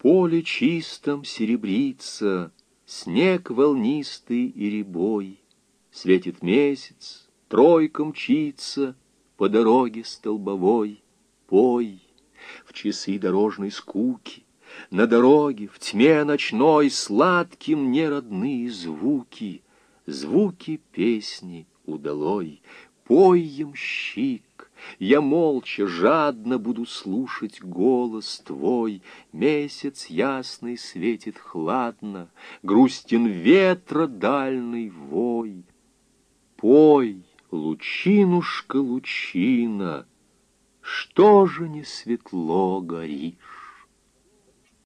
поле чистом серебрится, снег волнистый и рябой. Светит месяц, тройка мчится по дороге столбовой. Пой в часы дорожной скуки, на дороге в тьме ночной сладкие мне родные звуки, звуки песни удалой. Пой, ямщик, я молча, жадно буду слушать голос твой. Месяц ясный светит хладно, грустен ветра дальний вой. Пой, лучинушка, лучина, что же не светло горишь?